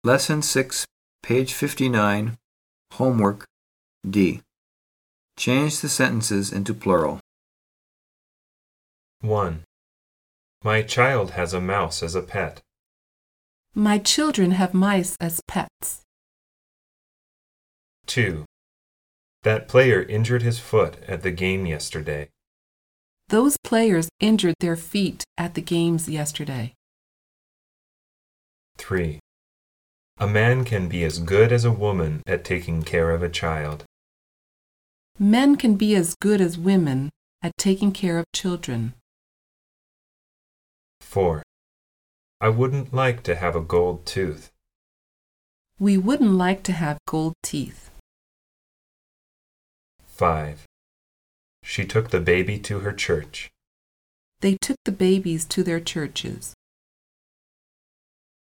Lesson 6, page 59, homework, D. Change the sentences into plural. 1. My child has a mouse as a pet. My children have mice as pets. 2. That player injured his foot at the game yesterday. Those players injured their feet at the games yesterday. 3. A man can be as good as a woman at taking care of a child. Men can be as good as women at taking care of children. 4. I wouldn't like to have a gold tooth. We wouldn't like to have gold teeth. 5. She took the baby to her church. They took the babies to their churches.